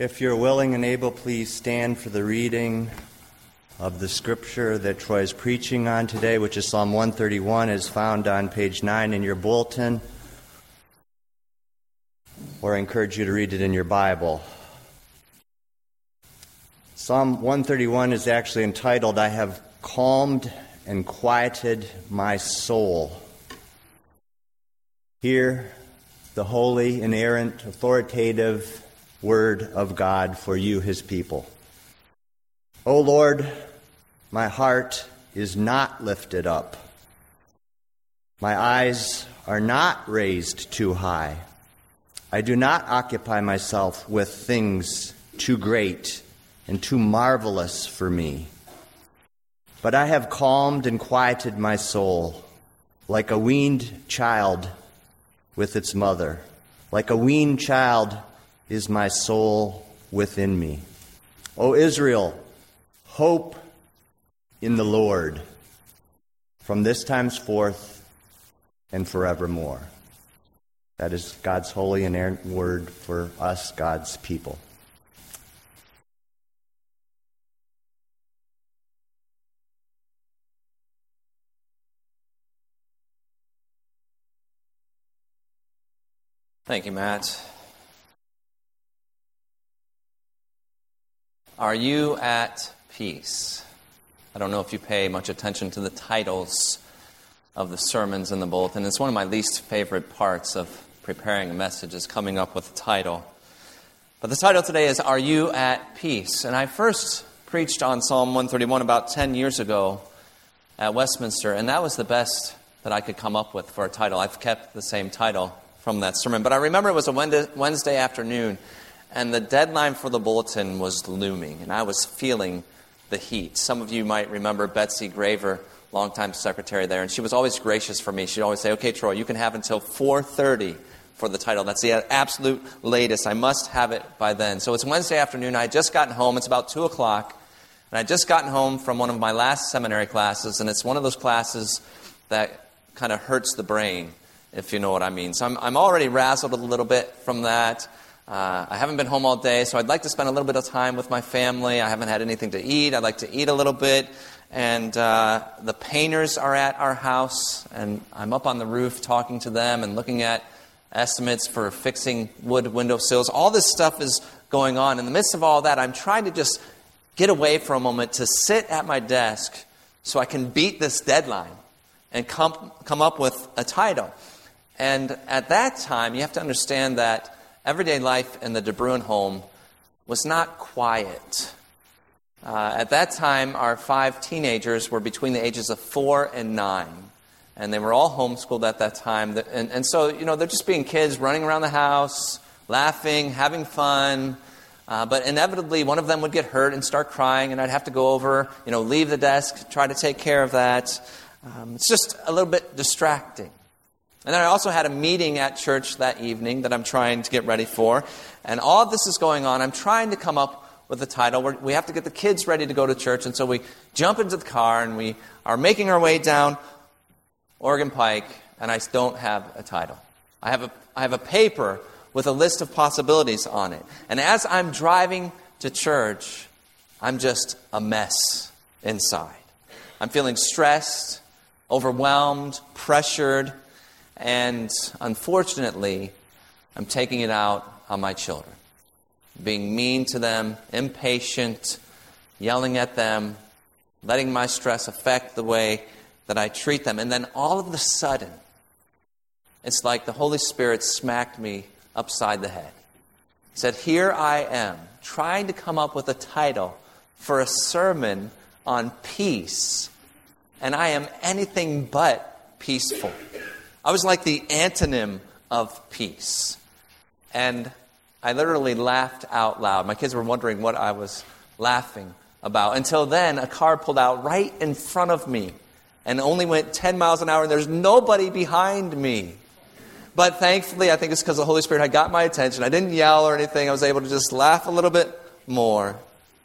If you're willing and able, please stand for the reading of the scripture that Troy is preaching on today, which is Psalm 131, is found on page 9 in your bulletin, or I encourage you to read it in your Bible. Psalm 131 is actually entitled, "I have calmed and quieted my soul." Hear the holy, inerrant, authoritative word of God for you, his people. O Lord, my heart is not lifted up. My eyes are not raised too high. I do not occupy myself with things too great and too marvelous for me. But I have calmed and quieted my soul, like a weaned child with its mother. Like a weaned child is my soul within me. O Israel, hope in the Lord from this time forth and forevermore. That is God's holy and inerrant word for us, God's people. Thank you, Matt. Are you at peace? I don't know if you pay much attention to the titles of the sermons in the bulletin. It's one of my least favorite parts of preparing a message, is coming up with a title. But the title today is, Are You at Peace? And I first preached on Psalm 131 about 10 years ago at Westminster, and that was the best that I could come up with for a title. I've kept the same title from that sermon. But I remember it was a Wednesday afternoon, and the deadline for the bulletin was looming, and I was feeling the heat. Some of you might remember Betsy Graver, longtime secretary there, and she was always gracious for me. She'd always say, "Okay, Troy, you can have until 4:30 for the title. That's the absolute latest. I must have it by then." So it's Wednesday afternoon. I had just gotten home. It's about 2 o'clock, and I had just gotten home from one of my last seminary classes, and it's one of those classes that kind of hurts the brain, if you know what I mean. So I'm already razzled a little bit from that. I haven't been home all day, so I'd like to spend a little bit of time with my family. I haven't had anything to eat. I'd like to eat a little bit. And the painters are at our house, and I'm up on the roof talking to them and looking at estimates for fixing wood windowsills. All this stuff is going on. In the midst of all that, I'm trying to just get away for a moment to sit at my desk so I can beat this deadline and come up with a title. And at that time, you have to understand that everyday life in the De Bruin home was not quiet. At that time, our 5 teenagers were between the ages of 4 and 9. And they were all homeschooled at that time. And so, they're just being kids running around the house, laughing, having fun. But inevitably, one of them would get hurt and start crying, and I'd have to go over, leave the desk, try to take care of that. It's just a little bit distracting. And then I also had a meeting at church that evening that I'm trying to get ready for. And all of this is going on. I'm trying to come up with a title. We have to get the kids ready to go to church. And so we jump into the car and we are making our way down Oregon Pike. And I don't have a title. I have a paper with a list of possibilities on it. And as I'm driving to church, I'm just a mess inside. I'm feeling stressed, overwhelmed, pressured. And unfortunately, I'm taking it out on my children. Being mean to them, impatient, yelling at them, letting my stress affect the way that I treat them. And then all of a sudden, it's like the Holy Spirit smacked me upside the head. He said, "Here I am, trying to come up with a title for a sermon on peace, and I am anything but peaceful." I was like the antonym of peace. And I literally laughed out loud. My kids were wondering what I was laughing about. Until then, a car pulled out right in front of me and only went 10 miles an hour, and there's nobody behind me. But thankfully, I think it's because the Holy Spirit had got my attention. I didn't yell or anything. I was able to just laugh a little bit more.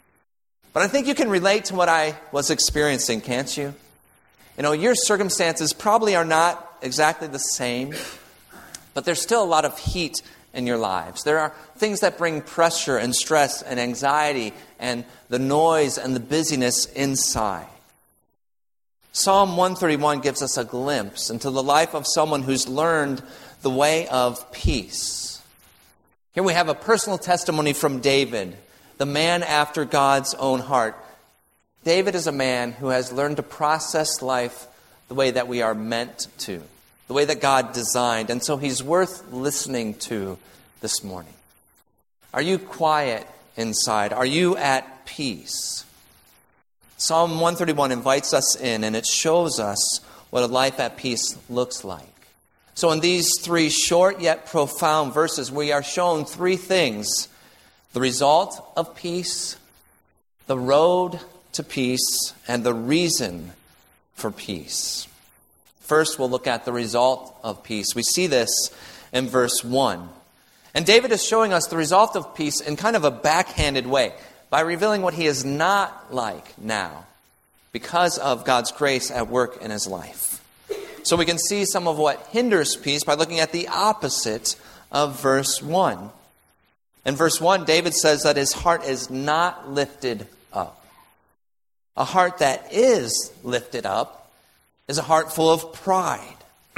But I think you can relate to what I was experiencing, can't you? Your circumstances probably are not exactly the same, but there's still a lot of heat in your lives. There are things that bring pressure and stress and anxiety and the noise and the busyness inside. Psalm 131 gives us a glimpse into the life of someone who's learned the way of peace. Here we have a personal testimony from David, the man after God's own heart. David is a man who has learned to process life the way that we are meant to, the way that God designed. And so he's worth listening to this morning. Are you quiet inside? Are you at peace? Psalm 131 invites us in, and it shows us what a life at peace looks like. So in these 3 short yet profound verses, we are shown 3 things: the result of peace, the road to peace, and the reason for peace. First, we'll look at the result of peace. We see this in verse 1. And David is showing us the result of peace in kind of a backhanded way, by revealing what he is not like now because of God's grace at work in his life. So we can see some of what hinders peace by looking at the opposite of verse 1. In verse 1, David says that his heart is not lifted up. A heart that is lifted up is a heart full of pride.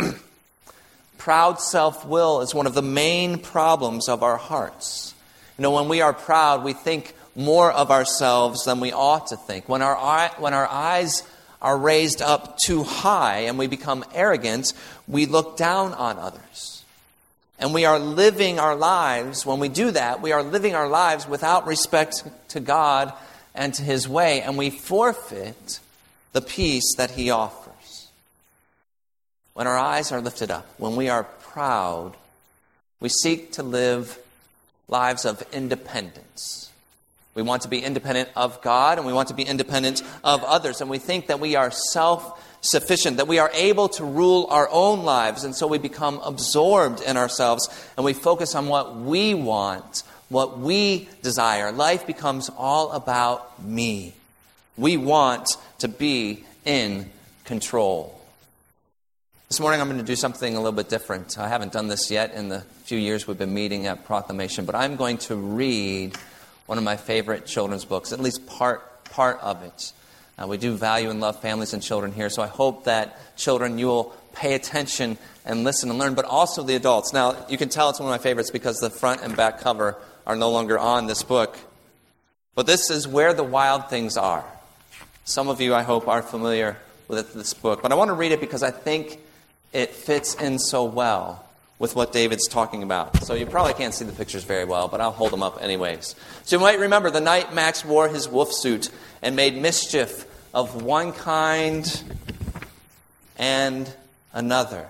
Proud self-will is one of the main problems of our hearts. You know, when we are proud, we think more of ourselves than we ought to think. When our eyes are raised up too high and we become arrogant, we look down on others. And we are living our lives, when we do that, we are living our lives without respect to God and to His way, and we forfeit the peace that He offers. When our eyes are lifted up, when we are proud, we seek to live lives of independence. We want to be independent of God, and we want to be independent of others. And we think that we are self-sufficient, that we are able to rule our own lives. And so we become absorbed in ourselves, and we focus on what we want, what we desire. Life becomes all about me. We want to be in control. This morning I'm going to do something a little bit different. I haven't done this yet in the few years we've been meeting at Proclamation, but I'm going to read one of my favorite children's books, at least part of it. We do value and love families and children here, so I hope that children, you will pay attention and listen and learn, but also the adults. Now, you can tell it's one of my favorites because the front and back cover are no longer on this book. But this is Where the Wild Things Are. Some of you, I hope, are familiar with this book, but I want to read it because I think it fits in so well with what David's talking about. So you probably can't see the pictures very well, but I'll hold them up anyways. So you might remember the night Max wore his wolf suit and made mischief of one kind and another.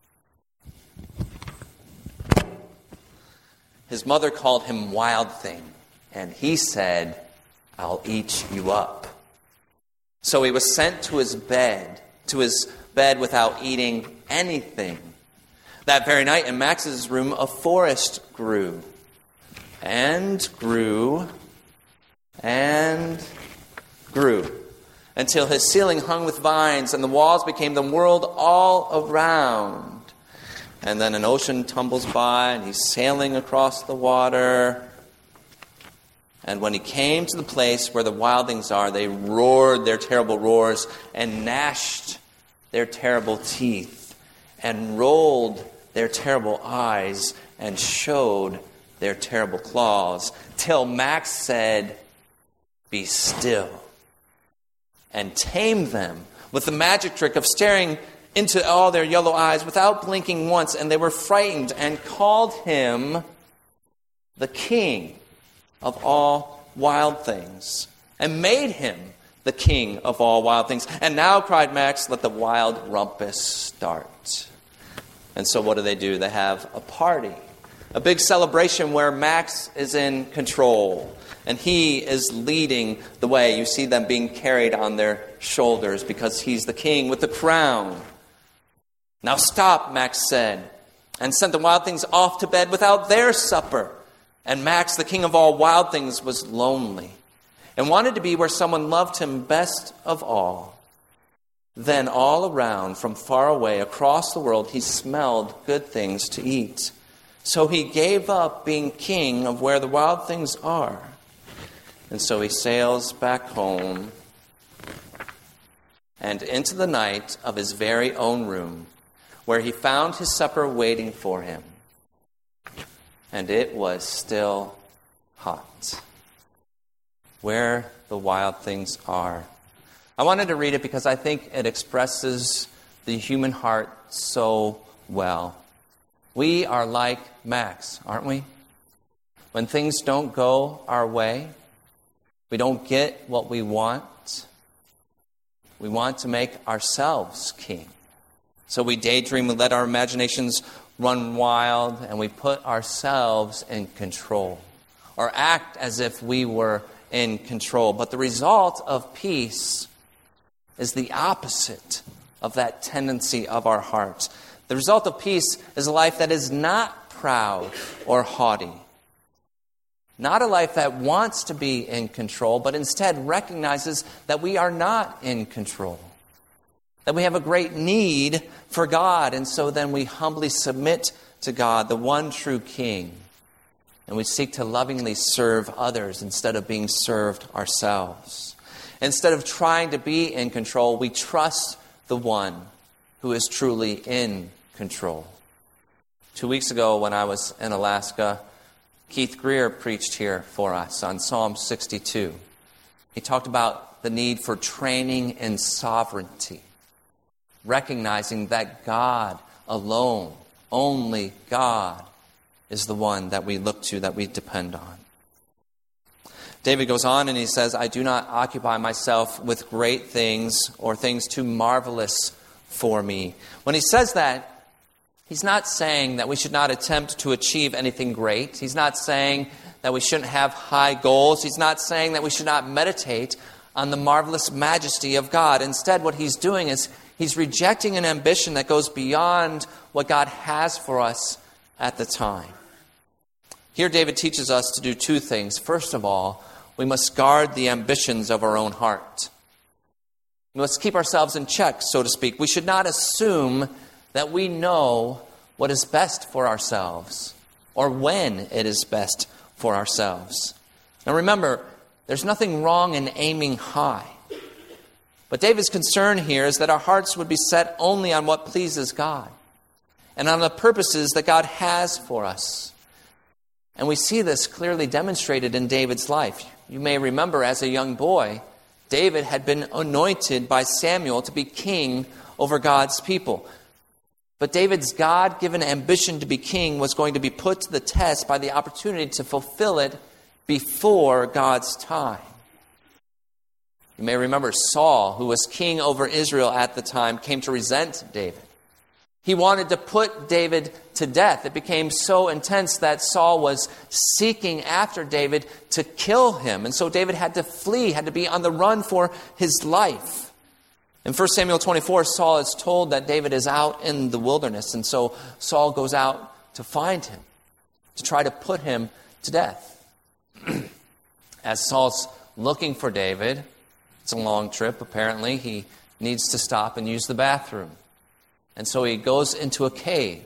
His mother called him Wild Thing, and he said, "I'll eat you up." So he was sent to his bed without eating anything. That very night in Max's room, a forest grew and grew and grew until his ceiling hung with vines and the walls became the world all around. And then an ocean tumbles by and he's sailing across the water. And when he came to the place where the wildlings are, they roared their terrible roars and gnashed their terrible teeth and rolled their terrible eyes and showed their terrible claws, till Max said, "Be still," and tamed them with the magic trick of staring into all their yellow eyes without blinking once, and they were frightened and called him the king of all wild things, and made him the king of all wild things. And now, cried Max, let the wild rumpus start. And so what do? They have a party, a big celebration where Max is in control, and he is leading the way. You see them being carried on their shoulders because he's the king with the crown. "Now stop," Max said, and sent the wild things off to bed without their supper. And Max, the king of all wild things, was lonely and wanted to be where someone loved him best of all. Then all around, from far away, across the world, he smelled good things to eat. So he gave up being king of where the wild things are. And so he sails back home and into the night of his very own room, where he found his supper waiting for him. And it was still hot. Where the wild things are. I wanted to read it because I think it expresses the human heart so well. We are like Max, aren't we? When things don't go our way, we don't get what we want. We want to make ourselves king. So we daydream, we let our imaginations run wild, and we put ourselves in control, or act as if we were in control. But the result of peace is the opposite of that tendency of our hearts. The result of peace is a life that is not proud or haughty. Not a life that wants to be in control, but instead recognizes that we are not in control. That we have a great need for God, and so then we humbly submit to God, the one true King. And we seek to lovingly serve others instead of being served ourselves. Instead of trying to be in control, we trust the one who is truly in control. 2 weeks ago when I was in Alaska, Keith Greer preached here for us on Psalm 62. He talked about the need for training in sovereignty, recognizing that God alone, only God, is the one that we look to, that we depend on. David goes on and he says, I do not occupy myself with great things or things too marvelous for me. When he says that, he's not saying that we should not attempt to achieve anything great. He's not saying that we shouldn't have high goals. He's not saying that we should not meditate on the marvelous majesty of God. Instead, what he's doing is he's rejecting an ambition that goes beyond what God has for us at the time. Here, David teaches us to do two things. First of all, we must guard the ambitions of our own heart. We must keep ourselves in check, so to speak. We should not assume that we know what is best for ourselves or when it is best for ourselves. Now remember, there's nothing wrong in aiming high. But David's concern here is that our hearts would be set only on what pleases God and on the purposes that God has for us. And we see this clearly demonstrated in David's life. You may remember as a young boy, David had been anointed by Samuel to be king over God's people. But David's God-given ambition to be king was going to be put to the test by the opportunity to fulfill it before God's time. You may remember Saul, who was king over Israel at the time, came to resent David. He wanted to put David to death. It became so intense that Saul was seeking after David to kill him. And so David had to flee, had to be on the run for his life. In 1 Samuel 24, Saul is told that David is out in the wilderness. And so Saul goes out to find him, to try to put him to death. As Saul's looking for David, it's a long trip apparently, he needs to stop and use the bathroom. And so he goes into a cave.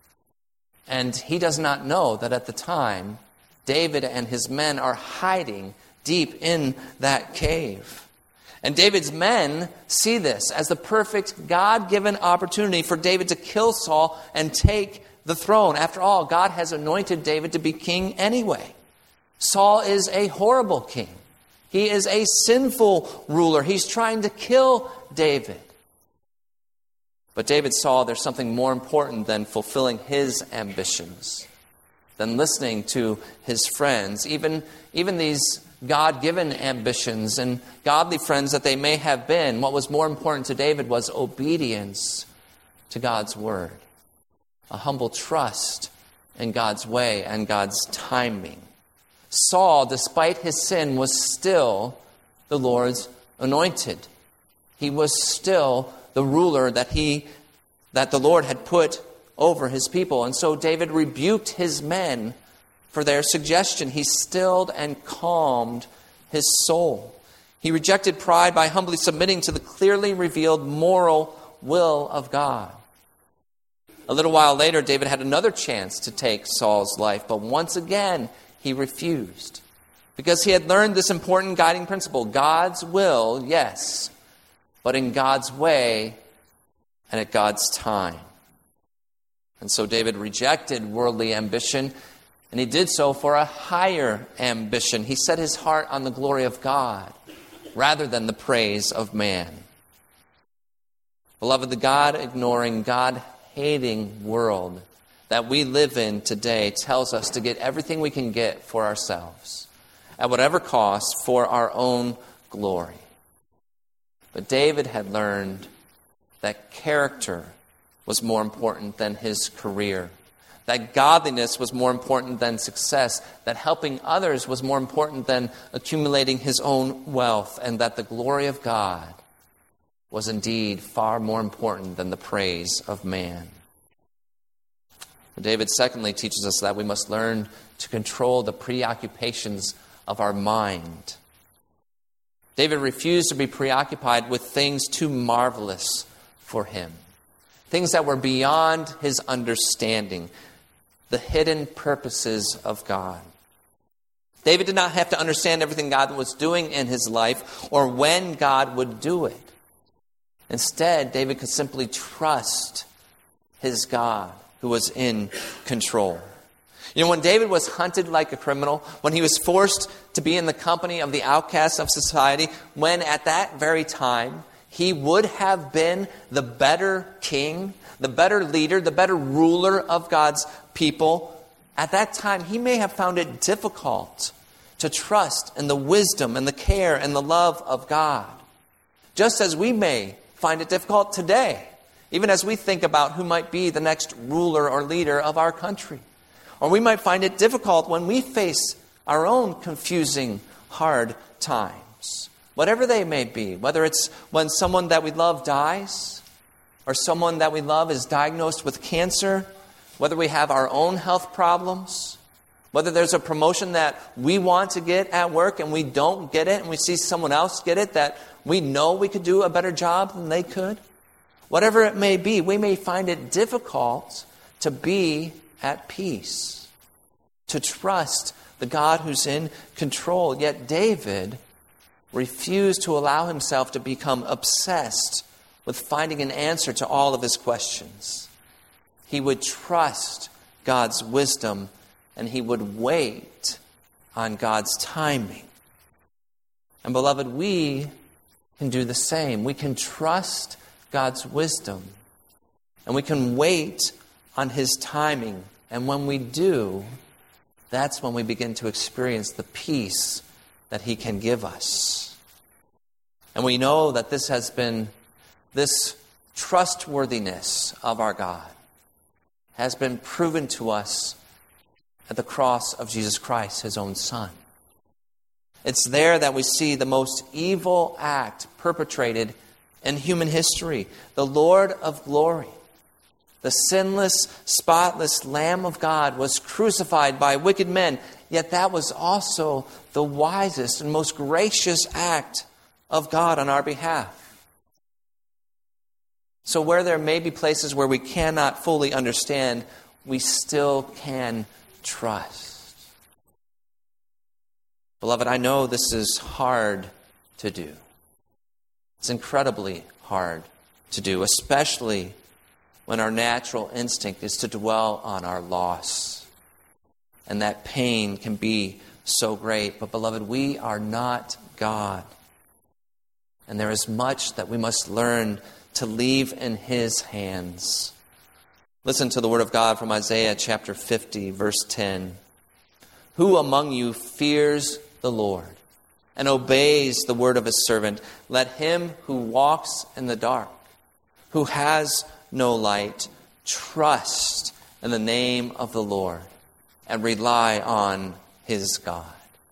And he does not know that at the time, David and his men are hiding deep in that cave. And David's men see this as the perfect God-given opportunity for David to kill Saul and take the throne. After all, God has anointed David to be king anyway. Saul is a horrible king. He is a sinful ruler. He's trying to kill David. But David saw there's something more important than fulfilling his ambitions, than listening to his friends, even these God-given ambitions and godly friends that they may have been. What was more important to David was obedience to God's word, a humble trust in God's way and God's timing. Saul, despite his sin, was still the Lord's anointed. He was still the ruler that the Lord had put over his people. And so David rebuked his men for their suggestion. He stilled and calmed his soul. He rejected pride by humbly submitting to the clearly revealed moral will of God. A little while later, David had another chance to take Saul's life, but once again, he refused. Because he had learned this important guiding principle: God's will, yes, but in God's way and at God's time. And so David rejected worldly ambition, and he did so for a higher ambition. He set his heart on the glory of God rather than the praise of man. Beloved, the God-ignoring, God-hating world that we live in today tells us to get everything we can get for ourselves, at whatever cost, for our own glory. But David had learned that character was more important than his career, that godliness was more important than success, that helping others was more important than accumulating his own wealth, and that the glory of God was indeed far more important than the praise of man. David, secondly, teaches us that we must learn to control the preoccupations of our mind. David refused to be preoccupied with things too marvelous for him, things that were beyond his understanding, the hidden purposes of God. David did not have to understand everything God was doing in his life or when God would do it. Instead, David could simply trust his God who was in control. You know, when David was hunted like a criminal, when he was forced to be in the company of the outcasts of society, when at that very time he would have been the better king, the better leader, the better ruler of God's people, at that time he may have found it difficult to trust in the wisdom and the care and the love of God. Just as we may find it difficult today, even as we think about who might be the next ruler or leader of our country. Or we might find it difficult when we face our own confusing, hard times. Whatever they may be, whether it's when someone that we love dies, or someone that we love is diagnosed with cancer, whether we have our own health problems, whether there's a promotion that we want to get at work and we don't get it, and we see someone else get it that we know we could do a better job than they could. Whatever it may be, we may find it difficult to be at peace, to trust the God who's in control. Yet David refused to allow himself to become obsessed with finding an answer to all of his questions. He would trust God's wisdom, and he would wait on God's timing. And beloved, we can do the same. We can trust God's wisdom, and we can wait on his timing. And when we do, that's when we begin to experience the peace that he can give us. And we know that this trustworthiness of our God has been proven to us at the cross of Jesus Christ, his own Son. It's there that we see the most evil act perpetrated in human history. The Lord of glory, the sinless, spotless Lamb of God, was crucified by wicked men. Yet that was also the wisest and most gracious act of God on our behalf. So where there may be places where we cannot fully understand, we still can trust. Beloved, I know this is hard to do. It's incredibly hard to do, especially when our natural instinct is to dwell on our loss. And that pain can be so great. But beloved, we are not God. And there is much that we must learn to leave in his hands. Listen to the word of God from Isaiah chapter 50, verse 10. Who among you fears the Lord and obeys the word of his servant? Let him who walks in the dark, who has no light, trust in the name of the Lord and rely on his God.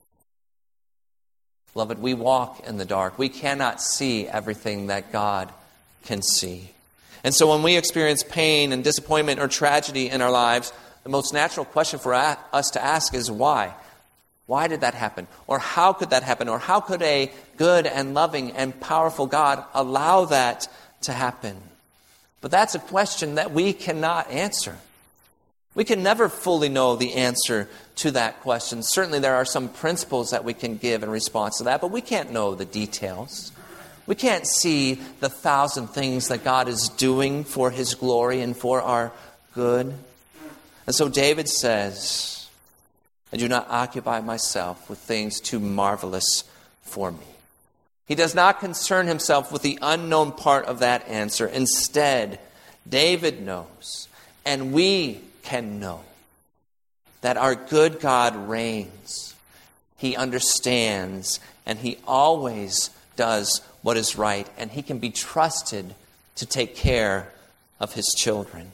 Beloved, we walk in the dark. We cannot see everything that God can see. And so when we experience pain and disappointment or tragedy in our lives, the most natural question for us to ask is why? Why did that happen? Or how could that happen? Or how could a good and loving and powerful God allow that to happen? But that's a question that we cannot answer. We can never fully know the answer to that question. Certainly there are some principles that we can give in response to that, but we can't know the details. We can't see the 1,000 things that God is doing for His glory and for our good. And so David says, I do not occupy myself with things too marvelous for me. He does not concern himself with the unknown part of that answer. Instead, David knows, and we can know, that our good God reigns. He understands, and He always does what is right, and He can be trusted to take care of His children.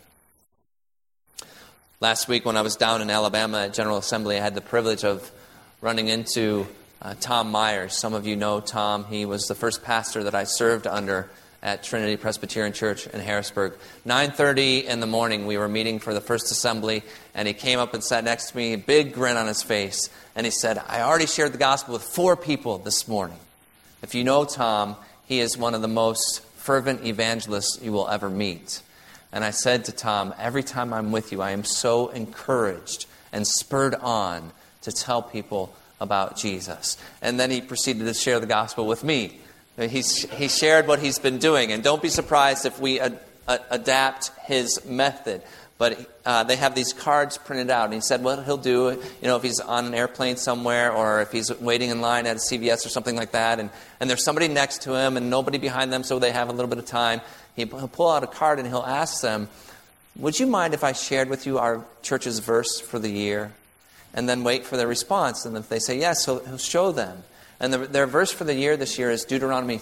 Last week when I was down in Alabama at General Assembly, I had the privilege of running into Tom Myers. Some of you know Tom. He was the first pastor that I served under at Trinity Presbyterian Church in Harrisburg. 9:30 in the morning, we were meeting for the first assembly, and he came up and sat next to me, a big grin on his face, and he said, I already shared the gospel with 4 people this morning. If you know Tom, he is one of the most fervent evangelists you will ever meet. And I said to Tom, every time I'm with you, I am so encouraged and spurred on to tell people about Jesus. And then he proceeded to share the gospel with me. He shared what he's been doing. And don't be surprised if we adapt his method. But they have these cards printed out. And he said what he'll do, if he's on an airplane somewhere or if he's waiting in line at a CVS or something like that, and there's somebody next to him and nobody behind them, so they have a little bit of time, he'll pull out a card and he'll ask them, would you mind if I shared with you our church's verse for the year? And then wait for their response. And if they say yes, he'll show them. And their verse for the year this year is Deuteronomy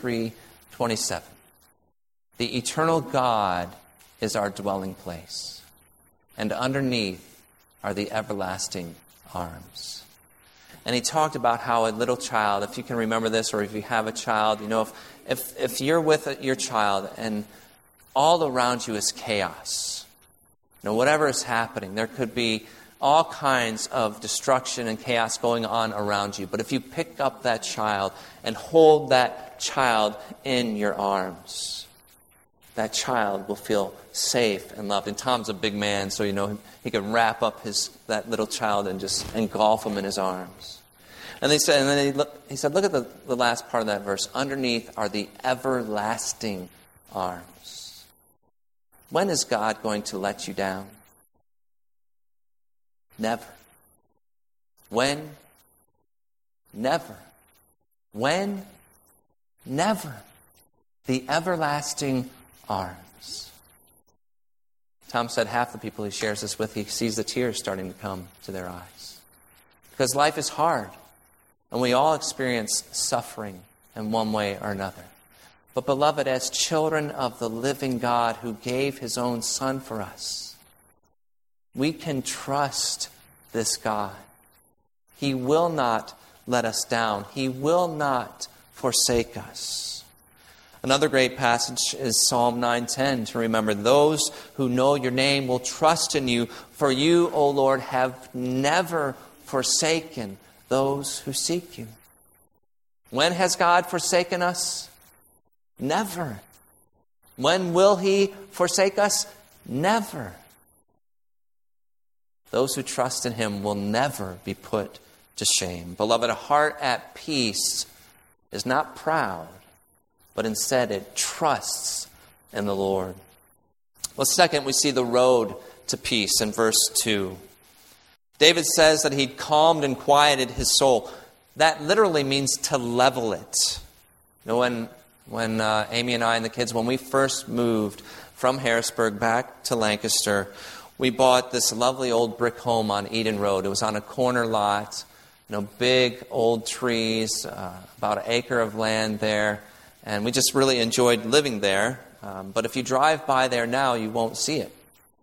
33:27. The eternal God is our dwelling place, and underneath are the everlasting arms. And he talked about how a little child, if you can remember this, or if you have a child, if you're with your child and all around you is chaos, whatever is happening, there could be all kinds of destruction and chaos going on around you. But if you pick up that child and hold that child in your arms, that child will feel safe and loved. And Tom's a big man, so he can wrap up that little child and just engulf him in his arms. And he said, look at the last part of that verse. Underneath are the everlasting arms. When is God going to let you down? Never. When? Never. When? Never. The everlasting arms. Tom said half the people he shares this with, he sees the tears starting to come to their eyes. Because life is hard, and we all experience suffering in one way or another. But beloved, as children of the living God who gave His own Son for us, we can trust this God. He will not let us down. He will not forsake us. Another great passage is Psalm 9:10 to remember. Those who know your name will trust in you, for you, O Lord, have never forsaken those who seek you. When has God forsaken us? Never. When will He forsake us? Never. Those who trust in Him will never be put to shame. Beloved, a heart at peace is not proud, but instead it trusts in the Lord. Well, second, we see the road to peace in verse 2. David says that he'd calmed and quieted his soul. That literally means to level it. When Amy and I and the kids, when we first moved from Harrisburg back to Lancaster, we bought this lovely old brick home on Eden Road. It was on a corner lot, big old trees, about an acre of land there. And we just really enjoyed living there. But if you drive by there now, you won't see it.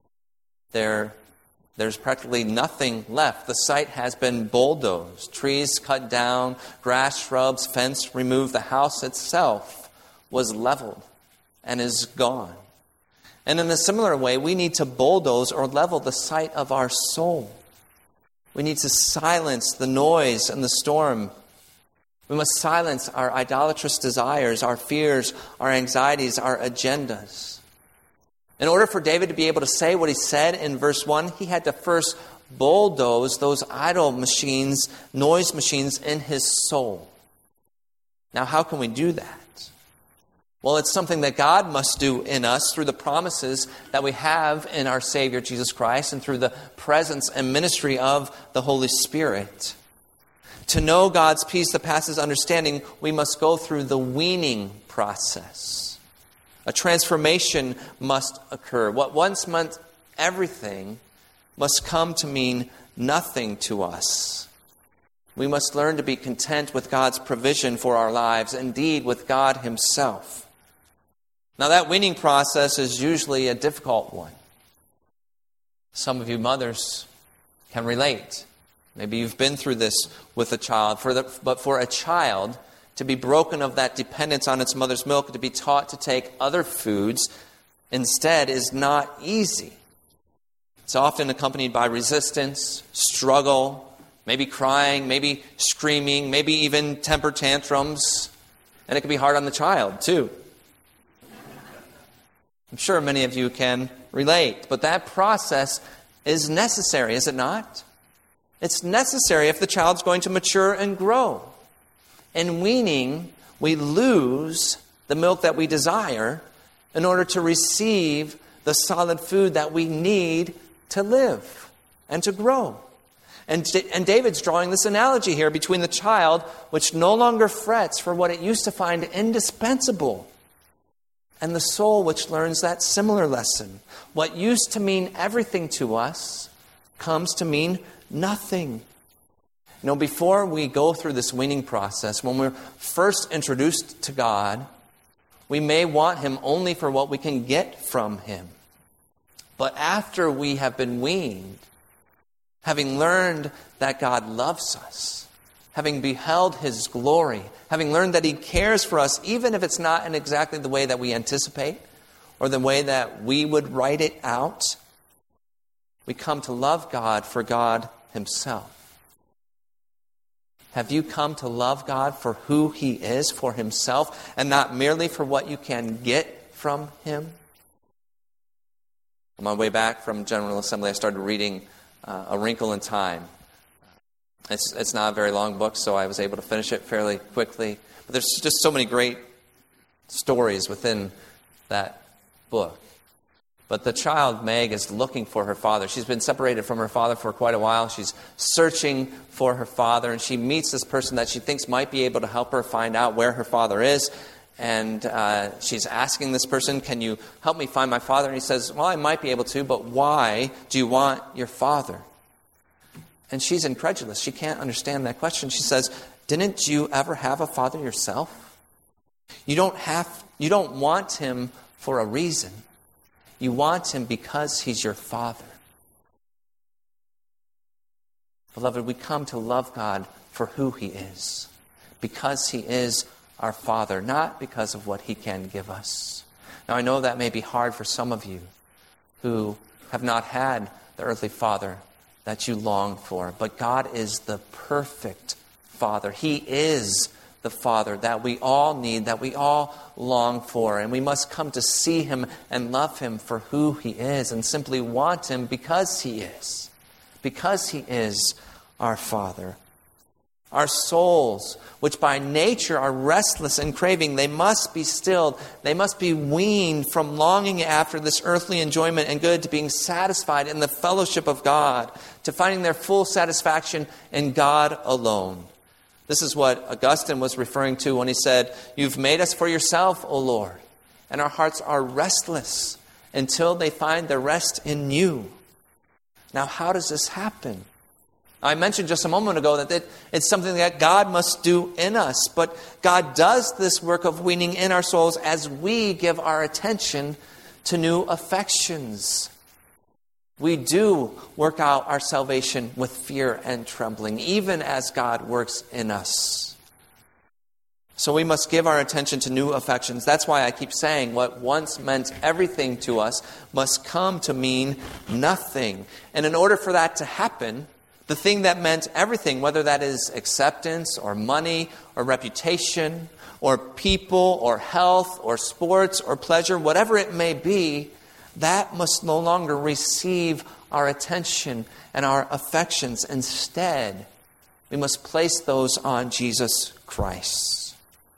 There's practically nothing left. The site has been bulldozed, trees cut down, grass, shrubs, fence removed. The house itself was leveled and is gone. And in a similar way, we need to bulldoze or level the site of our soul. We need to silence the noise and the storm. We must silence our idolatrous desires, our fears, our anxieties, our agendas. In order for David to be able to say what he said in verse 1, he had to first bulldoze those idol machines, noise machines in his soul. Now, how can we do that? Well, it's something that God must do in us through the promises that we have in our Savior Jesus Christ and through the presence and ministry of the Holy Spirit. To know God's peace that passes understanding, we must go through the weaning process. A transformation must occur. What once meant everything must come to mean nothing to us. We must learn to be content with God's provision for our lives, indeed with God Himself. Now, that weaning process is usually a difficult one. Some of you mothers can relate. Maybe you've been through this with a child. But for a child to be broken of that dependence on its mother's milk, to be taught to take other foods instead is not easy. It's often accompanied by resistance, struggle, maybe crying, maybe screaming, maybe even temper tantrums. And it can be hard on the child, too. I'm sure many of you can relate. But that process is necessary, is it not? It's necessary if the child's going to mature and grow. In weaning, we lose the milk that we desire in order to receive the solid food that we need to live and to grow. And David's drawing this analogy here between the child, which no longer frets for what it used to find indispensable, and the soul, which learns that similar lesson. What used to mean everything to us comes to mean nothing. You know, before we go through this weaning process, when we're first introduced to God, we may want Him only for what we can get from Him. But after we have been weaned, having learned that God loves us, having beheld His glory, having learned that He cares for us, even if it's not in exactly the way that we anticipate or the way that we would write it out, we come to love God for God Himself. Have you come to love God for who He is, for Himself, and not merely for what you can get from Him? On my way back from General Assembly, I started reading A Wrinkle in Time. It's not a very long book, so I was able to finish it fairly quickly. But there's just so many great stories within that book. But the child, Meg, is looking for her father. She's been separated from her father for quite a while. She's searching for her father, and she meets this person that she thinks might be able to help her find out where her father is. And she's asking this person, "Can you help me find my father?" And he says, "Well, I might be able to, but why do you want your father?" And she's incredulous. She can't understand that question. She says, "Didn't you ever have a father yourself? You don't want him for a reason. You want him because he's your father." Beloved, we come to love God for who He is, because He is our Father, not because of what He can give us. Now, I know that may be hard for some of you who have not had the earthly father that you long for, but God is the perfect Father. He is the Father that we all need, that we all long for, and we must come to see Him and love Him for who He is, and simply want Him because He is our Father. Our souls, which by nature are restless and craving, they must be stilled. They must be weaned from longing after this earthly enjoyment and good to being satisfied in the fellowship of God, to finding their full satisfaction in God alone. This is what Augustine was referring to when he said, "You've made us for yourself, O Lord, and our hearts are restless until they find their rest in you." Now, how does this happen? I mentioned just a moment ago that it's something that God must do in us, but God does this work of weaning in our souls as we give our attention to new affections. We do work out our salvation with fear and trembling, even as God works in us. So we must give our attention to new affections. That's why I keep saying what once meant everything to us must come to mean nothing. And in order for that to happen, the thing that meant everything, whether that is acceptance or money or reputation or people or health or sports or pleasure, whatever it may be, that must no longer receive our attention and our affections. Instead, we must place those on Jesus Christ.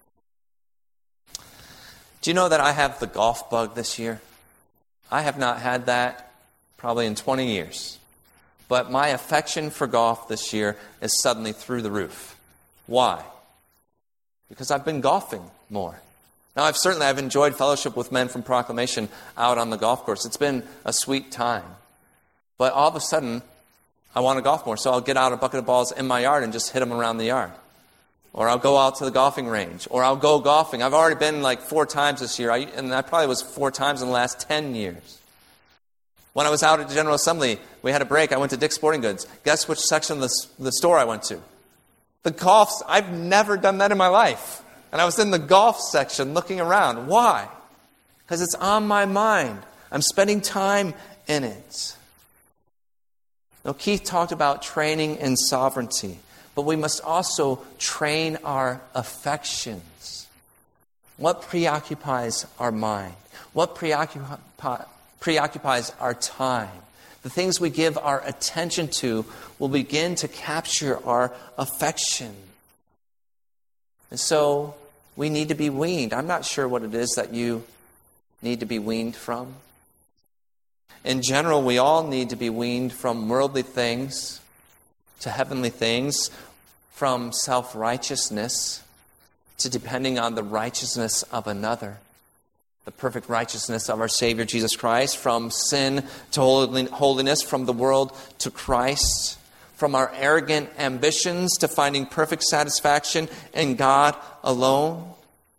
Do you know that I have the golf bug this year? I have not had that probably in 20 years. But my affection for golf this year is suddenly through the roof. Why? Because I've been golfing more. Now, I've enjoyed fellowship with men from Proclamation out on the golf course. It's been a sweet time. But all of a sudden, I want to golf more, so I'll get out a bucket of balls in my yard and just hit them around the yard. Or I'll go out to the golfing range. Or I'll go golfing. I've already been like 4 times this year, and that probably was 4 times in the last 10 years. When I was out at the General Assembly, we had a break. I went to Dick's Sporting Goods. Guess which section of the store I went to? The golf. I've never done that in my life. And I was in the golf section looking around. Why? Because it's on my mind. I'm spending time in it. Now, Keith talked about training in sovereignty, but we must also train our affections. What preoccupies our mind? What preoccupies our time? The things we give our attention to will begin to capture our affection. And so we need to be weaned. I'm not sure what it is that you need to be weaned from. In general, we all need to be weaned from worldly things to heavenly things, from self-righteousness to depending on the righteousness of another, the perfect righteousness of our Savior Jesus Christ, from sin to holiness, from the world to Christ, from our arrogant ambitions to finding perfect satisfaction in God alone.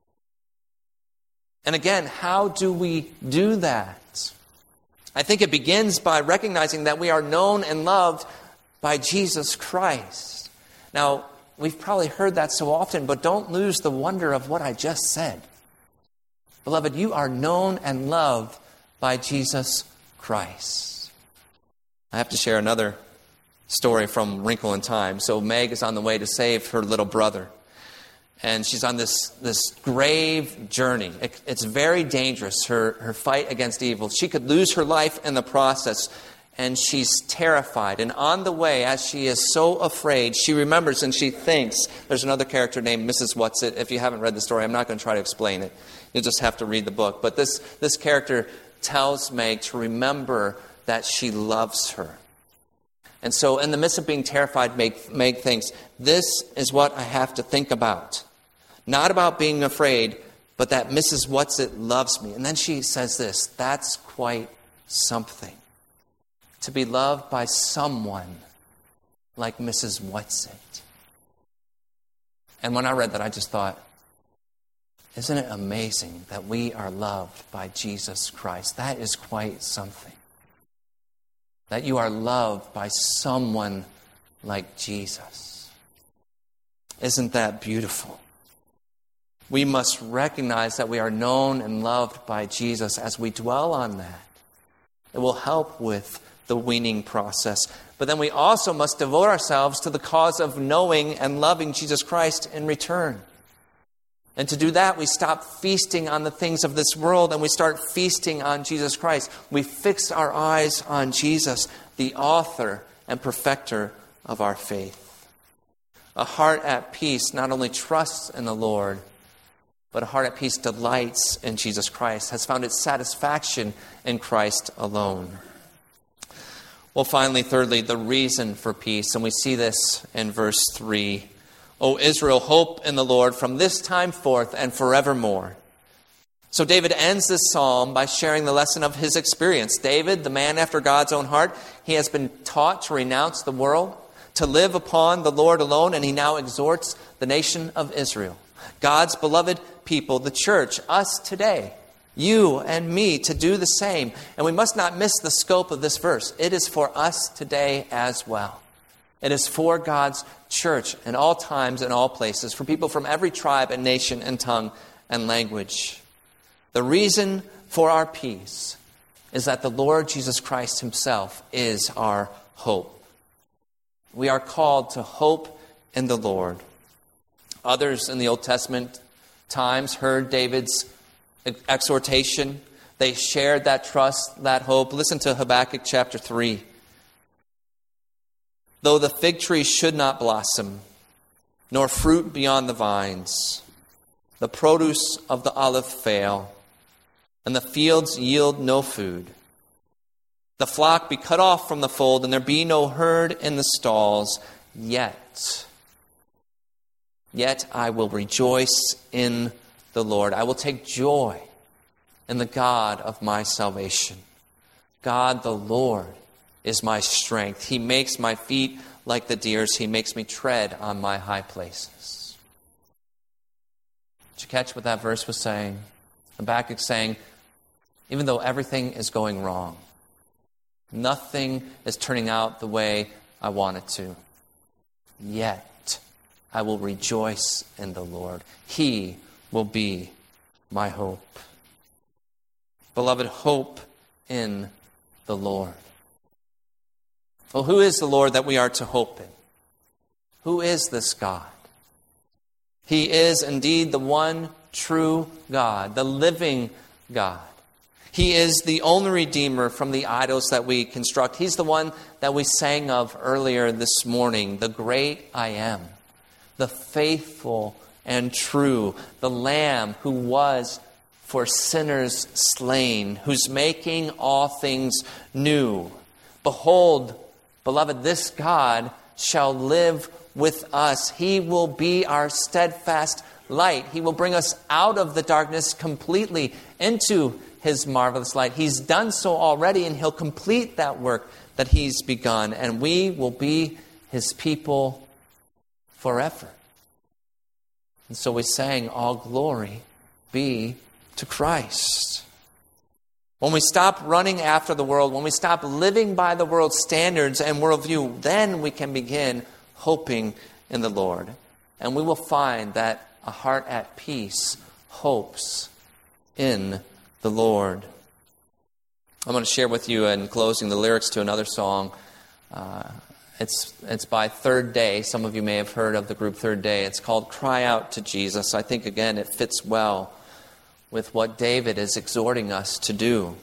And again, how do we do that? I think it begins by recognizing that we are known and loved by Jesus Christ. Now, we've probably heard that so often, but don't lose the wonder of what I just said. Beloved, you are known and loved by Jesus Christ. I have to share another story from Wrinkle in Time. So Meg is on the way to save her little brother. And she's on this grave journey. It's very dangerous, her fight against evil. She could lose her life in the process. And she's terrified. And on the way, as she is so afraid, she remembers and she thinks. There's another character named Mrs. Whatsit. If you haven't read the story, I'm not going to try to explain it. You'll just have to read the book. But this character tells Meg to remember that she loves her. And so in the midst of being terrified, Meg thinks, this is what I have to think about. Not about being afraid, but that Mrs. Whatsit loves me. And then she says this, that's quite something. To be loved by someone like Mrs. Whatsit. And when I read that, I just thought, isn't it amazing that we are loved by Jesus Christ? That is quite something. That you are loved by someone like Jesus. Isn't that beautiful? We must recognize that we are known and loved by Jesus as we dwell on that. It will help with the weaning process. But then we also must devote ourselves to the cause of knowing and loving Jesus Christ in return. And to do that, we stop feasting on the things of this world and we start feasting on Jesus Christ. We fix our eyes on Jesus, the author and perfecter of our faith. A heart at peace not only trusts in the Lord, but a heart at peace delights in Jesus Christ, has found its satisfaction in Christ alone. Well, finally, thirdly, the reason for peace. And we see this in verse 3. O Israel, hope in the Lord from this time forth and forevermore. So David ends this psalm by sharing the lesson of his experience. David, the man after God's own heart, he has been taught to renounce the world, to live upon the Lord alone, and he now exhorts the nation of Israel, God's beloved people, the church, us today, you and me, to do the same. And we must not miss the scope of this verse. It is for us today as well. It is for God's church in all times and all places, for people from every tribe and nation and tongue and language. The reason for our peace is that the Lord Jesus Christ himself is our hope. We are called to hope in the Lord. Others in the Old Testament times heard David's exhortation. They shared that trust, that hope. Listen to Habakkuk chapter 3. Though the fig tree should not blossom, nor fruit beyond the vines, the produce of the olive fail, and the fields yield no food, the flock be cut off from the fold, and there be no herd in the stalls, yet I will rejoice in the Lord. I will take joy in the God of my salvation. God the Lord is my strength. He makes my feet like the deer's. He makes me tread on my high places. Did you catch what that verse was saying? Habakkuk saying, even though everything is going wrong, nothing is turning out the way I want it to, yet I will rejoice in the Lord. He will be my hope. Beloved, hope in the Lord. Well, who is the Lord that we are to hope in? Who is this God? He is indeed the one true God, the living God. He is the only Redeemer from the idols that we construct. He's the one that we sang of earlier this morning, the great I am, the faithful and true, the Lamb who was for sinners slain, who's making all things new. Behold, beloved, this God shall live with us. He will be our steadfast light. He will bring us out of the darkness completely into His marvelous light. He's done so already, and He'll complete that work that He's begun, and we will be His people forever. And so we sang, all glory be to Christ. When we stop running after the world, when we stop living by the world's standards and worldview, then we can begin hoping in the Lord. And we will find that a heart at peace hopes in the Lord. I'm going to share with you in closing the lyrics to another song. It's by Third Day. Some of you may have heard of the group Third Day. It's called Cry Out to Jesus. I think, again, it fits well with what David is exhorting us to do.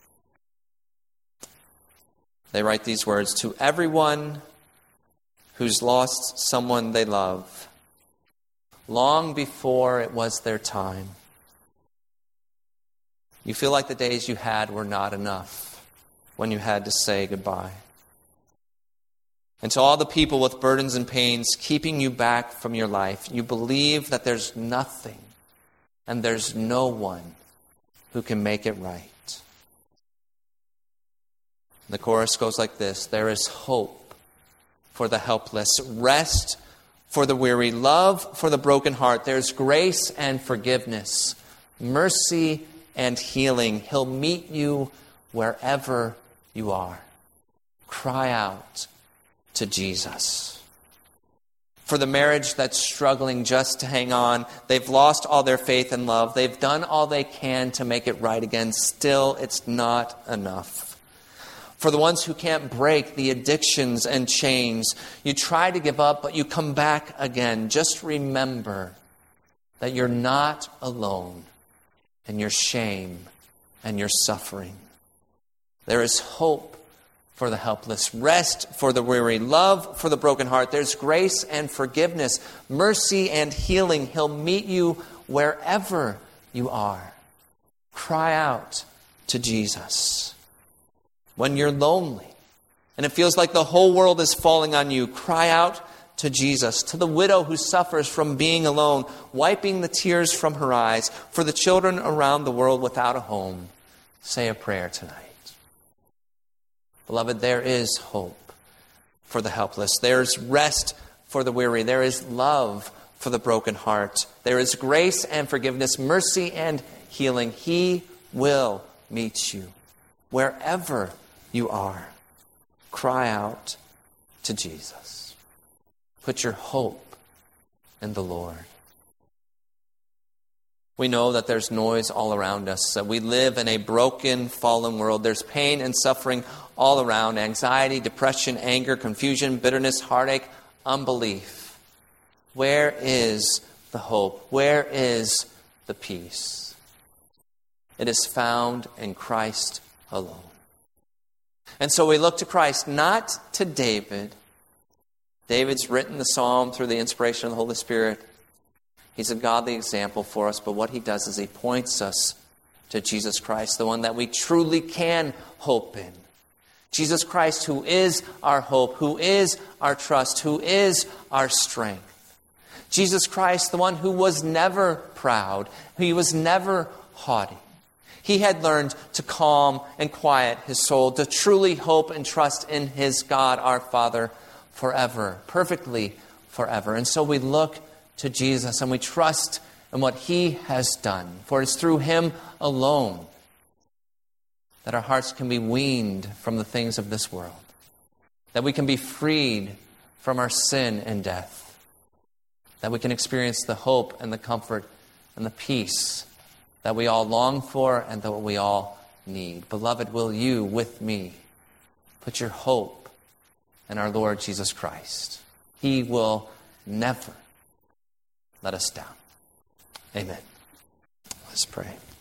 They write these words, to everyone who's lost someone they love, long before it was their time. You feel like the days you had were not enough when you had to say goodbye. And to all the people with burdens and pains keeping you back from your life, you believe that there's nothing and there's no one who can make it right. The chorus goes like this, there is hope for the helpless, rest for the weary, love for the broken heart. There's grace and forgiveness, mercy and healing. He'll meet you wherever you are. Cry out to Jesus. For the marriage that's struggling just to hang on, they've lost all their faith and love. They've done all they can to make it right again. Still, it's not enough. For the ones who can't break the addictions and chains, you try to give up, but you come back again. Just remember that you're not alone in your shame and your suffering. There is hope for the helpless, rest for the weary, love for the broken heart. There's grace and forgiveness, mercy and healing. He'll meet you wherever you are. Cry out to Jesus. When you're lonely and it feels like the whole world is falling on you, cry out to Jesus. To the widow who suffers from being alone, wiping the tears from her eyes. For the children around the world without a home, say a prayer tonight. Beloved, there is hope for the helpless. There's rest for the weary. There is love for the broken heart. There is grace and forgiveness, mercy and healing. He will meet you wherever you are. Cry out to Jesus. Put your hope in the Lord. We know that there's noise all around us, that we live in a broken, fallen world. There's pain and suffering all around, anxiety, depression, anger, confusion, bitterness, heartache, unbelief. Where is the hope? Where is the peace? It is found in Christ alone. And so we look to Christ, not to David. David's written the psalm through the inspiration of the Holy Spirit. He's a godly example for us, but what he does is he points us to Jesus Christ, the one that we truly can hope in. Jesus Christ, who is our hope, who is our trust, who is our strength. Jesus Christ, the one who was never proud, he was never haughty. He had learned to calm and quiet his soul, to truly hope and trust in his God, our Father, forever, perfectly forever. And so we look to Jesus and we trust in what he has done. For it's through him alone that our hearts can be weaned from the things of this world, that we can be freed from our sin and death, that we can experience the hope and the comfort and the peace that we all long for and that we all need. Beloved, will you, with me, put your hope in our Lord Jesus Christ? He will never let us down. Amen. Let's pray.